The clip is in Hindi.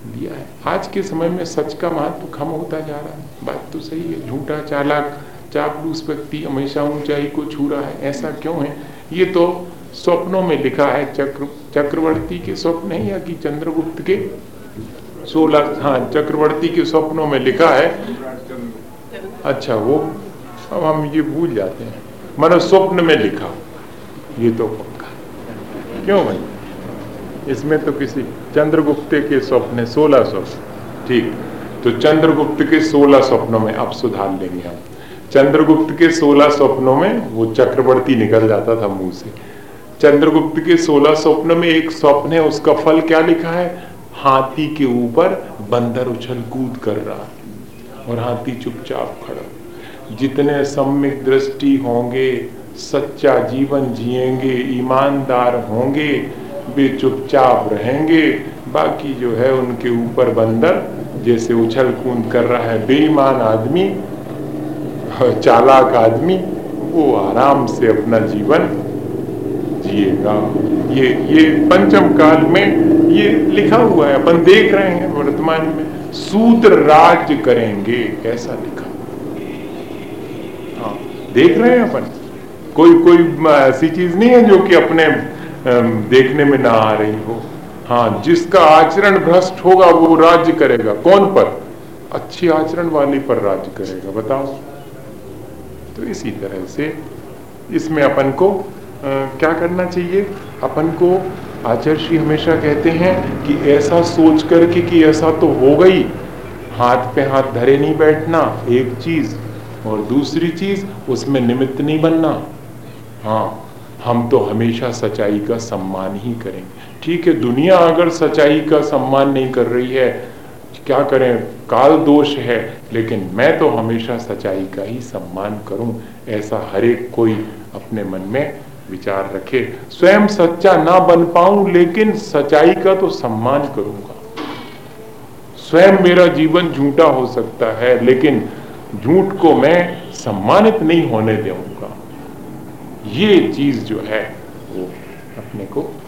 दिया है। आज के समय में सच का महत्व कम होता जा रहा है, बात तो सही है। झूठा, चालाक, चापलूस व्यक्ति हमेशा ऊंचाई को छू रहा है, ऐसा क्यों है? ये तो स्वप्नों में लिखा है। चक्रवर्ती के स्वप्न है या कि चंद्रगुप्त के 16, हाँ, चक्रवर्ती के स्वप्नों में लिखा है। अच्छा, वो अब हम ये भूल जाते हैं, मानो स्वप्न में लिखा, ये तो पक्का। क्यों भाई? इसमें तो किसी चंद्रगुप्त के स्वप्न 16 स्वप्न, ठीक। तो चंद्रगुप्त के 16 स्वप्नों में अब सुधार लेंगे हम। चंद्रगुप्त के 16 स्वप्नों में वो चक्रवर्ती निकल जाता था मुंह से। चंद्रगुप्त के 16 स्वप्नों में एक स्वप्न है, उसका फल क्या लिखा है? हाथी के ऊपर बंदर उछल कूद कर रहा और हाथी चुपचाप खड़ा। जितने सम्यक दृष्टि होंगे, सच्चा जीवन जिएंगे, ईमानदार होंगे, वे चुपचाप रहेंगे। बाकी जो है उनके ऊपर बंदर जैसे उछल कूद कर रहा है, बेईमान आदमी, चालाक आदमी, वो आराम से अपना जीवन जिएगा। ये पंचम काल में ये लिखा हुआ है, अपन देख रहे हैं वर्तमान में। शूद्र राज्य करेंगे, ऐसा लिखा। हाँ, देख रहे हैं अपन। कोई ऐसी चीज नहीं है जो कि अपने देखने में ना आ रही हो। हाँ, जिसका आचरण भ्रष्ट होगा वो राज्य करेगा। कौन पर? अच्छी आचरण वाली पर राज्य करेगा, बताओ। तो इसी तरह से इसमें अपन को क्या करना चाहिए? अपन को आचार्य हमेशा कहते हैं कि ऐसा सोच करके कि ऐसा तो हो गई, हाथ पे हाथ धरे नहीं बैठना, एक चीज। और दूसरी चीज, उसमें निमित्त नहीं बनना। हाँ, हम तो हमेशा सच्चाई का सम्मान ही करेंगे। ठीक है, दुनिया अगर सच्चाई का सम्मान नहीं कर रही है, क्या करें, काल दोष है, लेकिन मैं तो हमेशा सच्चाई का ही सम्मान करूं, ऐसा हर एक कोई अपने मन में विचार रखे। स्वयं सच्चा ना बन पाऊं, लेकिन सच्चाई का तो सम्मान करूंगा। स्वयं मेरा जीवन झूठा हो सकता है, लेकिन झूठ को मैं सम्मानित नहीं होने दूंगा। ये चीज जो है वो अपने को